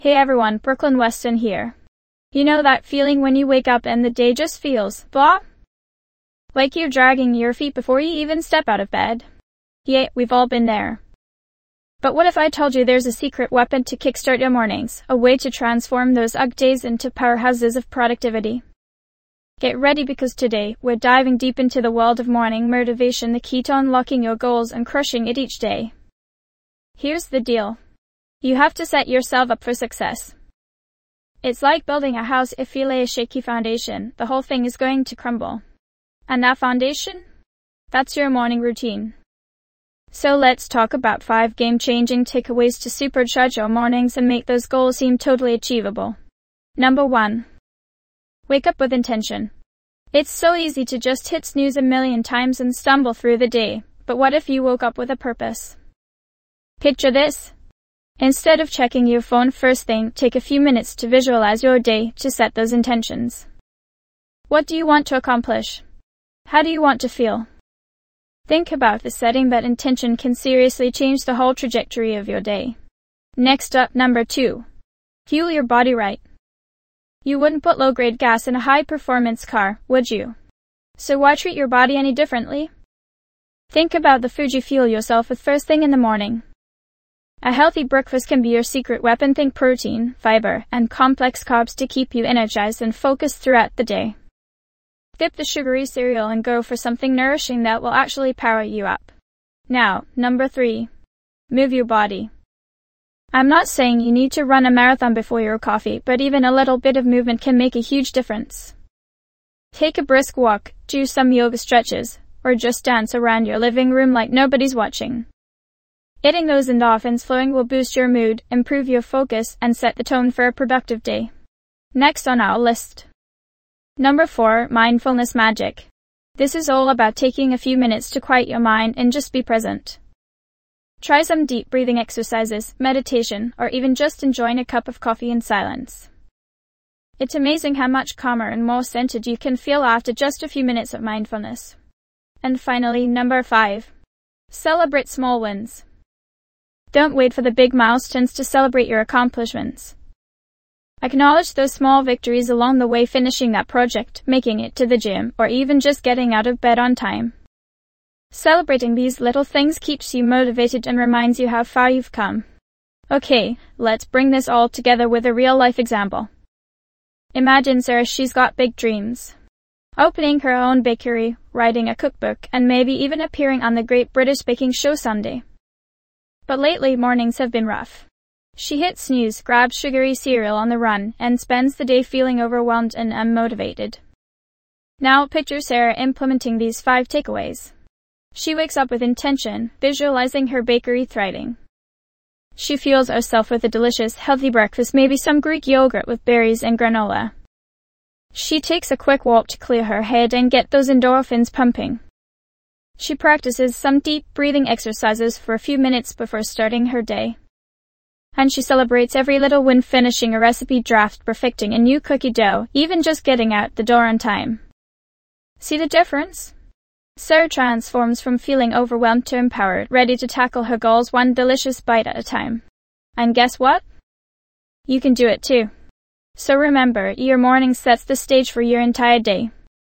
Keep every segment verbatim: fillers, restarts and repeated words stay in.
Hey everyone, Brooklyn Weston here. You know that feeling when you wake up and the day just feels blah? Like you're dragging your feet before you even step out of bed? Yeah, we've all been there. But what if I told you there's a secret weapon to kickstart your mornings, a way to transform those ugh days into powerhouses of productivity? Get ready because today, we're diving deep into the world of morning motivation, the key to unlocking your goals and crushing it each day. Here's the deal. You have to set yourself up for success. It's like building a house. If you lay a shaky foundation, the whole thing is going to crumble. And that foundation? That's your morning routine. So let's talk about five game-changing takeaways to supercharge your mornings and make those goals seem totally achievable. Number one. Wake up with intention. It's so easy to just hit snooze a million times and stumble through the day, but what if you woke up with a purpose? Picture this. Instead of checking your phone first thing, take a few minutes to visualize your day to set those intentions. What do you want to accomplish? How do you want to feel? Think about the setting that intention can seriously change the whole trajectory of your day. Next up, number two. Fuel your body right. You wouldn't put low-grade gas in a high-performance car, would you? So why treat your body any differently? Think about the food you fuel yourself with first thing in the morning. A healthy breakfast can be your secret weapon. Think protein, fiber, and complex carbs to keep you energized and focused throughout the day. Skip the sugary cereal and go for something nourishing that will actually power you up. Now, number three. Move your body. I'm not saying you need to run a marathon before your coffee, but even a little bit of movement can make a huge difference. Take a brisk walk, do some yoga stretches, or just dance around your living room like nobody's watching. Getting those endorphins flowing will boost your mood, improve your focus, and set the tone for a productive day. Next on our list. Number four, mindfulness magic. This is all about taking a few minutes to quiet your mind and just be present. Try some deep breathing exercises, meditation, or even just enjoying a cup of coffee in silence. It's amazing how much calmer and more centered you can feel after just a few minutes of mindfulness. And finally, number five. Celebrate small wins. Don't wait for the big milestones to celebrate your accomplishments. Acknowledge those small victories along the way, finishing that project, making it to the gym, or even just getting out of bed on time. Celebrating these little things keeps you motivated and reminds you how far you've come. Okay, let's bring this all together with a real-life example. Imagine Sarah. She's got big dreams. Opening her own bakery, writing a cookbook, and maybe even appearing on the Great British Baking Show someday. But lately mornings have been rough. She hits snooze, grabs sugary cereal on the run, and spends the day feeling overwhelmed and unmotivated. Now picture Sarah implementing these five takeaways. She wakes up with intention, visualizing her bakery thriving. She fuels herself with a delicious, healthy breakfast, maybe some Greek yogurt with berries and granola. She takes a quick walk to clear her head and get those endorphins pumping. She practices some deep breathing exercises for a few minutes before starting her day. And she celebrates every little win, finishing a recipe draft, perfecting a new cookie dough, even just getting out the door on time. See the difference? Sarah transforms from feeling overwhelmed to empowered, ready to tackle her goals one delicious bite at a time. And guess what? You can do it too. So remember, your morning sets the stage for your entire day.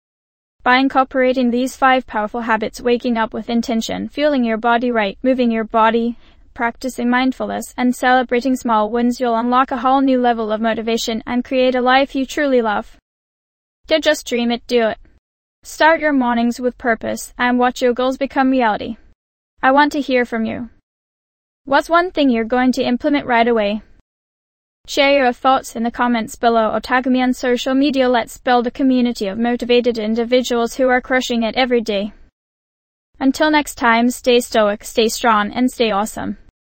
By incorporating these five powerful habits, waking up with intention, fueling your body right, moving your body, practicing mindfulness, and celebrating small wins, you'll unlock a whole new level of motivation and create a life you truly love. Don't just dream it, do it. Start your mornings with purpose and watch your goals become reality. I want to hear from you. What's one thing you're going to implement right away? Share your thoughts in the comments below or tag me on social media. Let's build a community of motivated individuals who are crushing it every day. Until next time, stay stoic, stay strong, and stay awesome.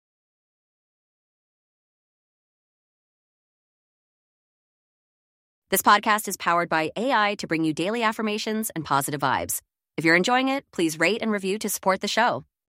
This podcast is powered by A I to bring you daily affirmations and positive vibes. If you're enjoying it, please rate and review to support the show.